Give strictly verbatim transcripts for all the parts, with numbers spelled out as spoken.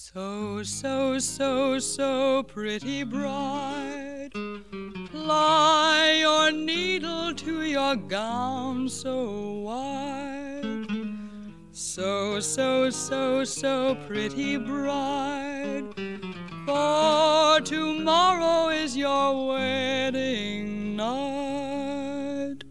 So, so, so, so pretty bride, ply your needle to your gown so wide. So, so, so, so pretty bride, for tomorrow is your wedding night.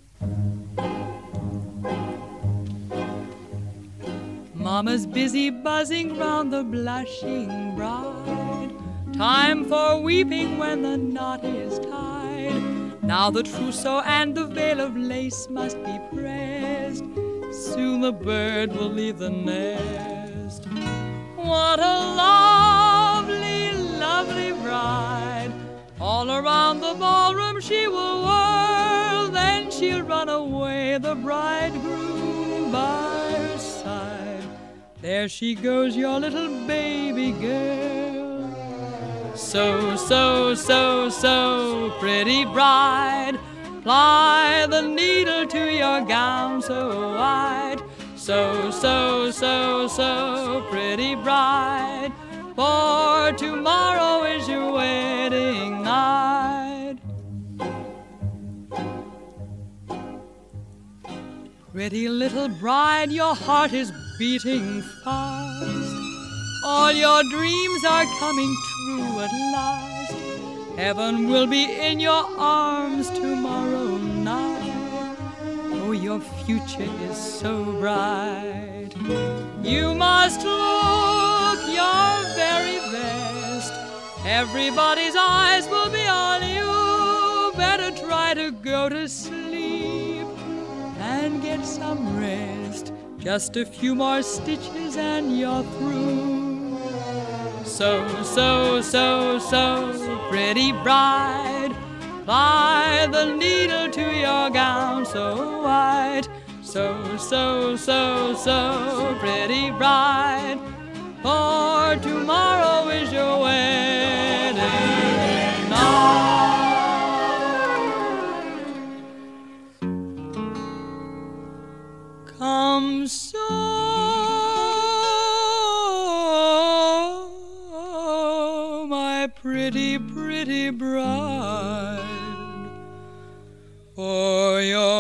Mama's busy buzzing round the blushing bride. Time for weeping when the knot is tied. Now the trousseau and the veil of lace must be pressed. Soon the bird will leave the nest. What a lovely, lovely bride. All around the ballroom she will whirl. Then she'll run away, the bridegroom by her side. There she goes, your little baby girl. So, so, so, so pretty bride, ply the needle to your gown so wide. So, so, so, so pretty bride, for tomorrow is your wedding night. Pretty little bride, your heart is beating fast. All your dreams are coming true at last. Heaven will be in your arms tomorrow night. Oh, your future is so bright. You must look your very best. Everybody's eyes will be on you. Better try to go to sleep and get some rest. Just a few more stitches and you're through. So, so, so, so pretty bride, ply the needle to your gown so wide. So, so, so, so pretty bride, for tomorrow is your wedding night. Come so, my pretty, pretty bride, for your